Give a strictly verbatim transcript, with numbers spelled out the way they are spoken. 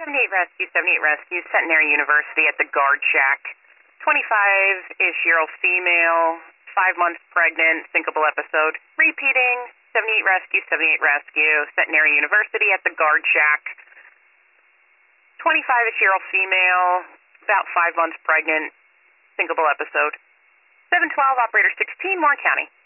seventy-eight Rescue, seventy-eight Rescue, Centenary University at the Guard Shack. twenty-five-ish-year-old female, five months pregnant, syncopal episode. Repeating, seventy-eight Rescue, seventy-eight Rescue, Centenary University at the Guard Shack. twenty-five-ish-year-old female, about five months pregnant, syncopal episode. seven twelve, operator sixteen, Warren County.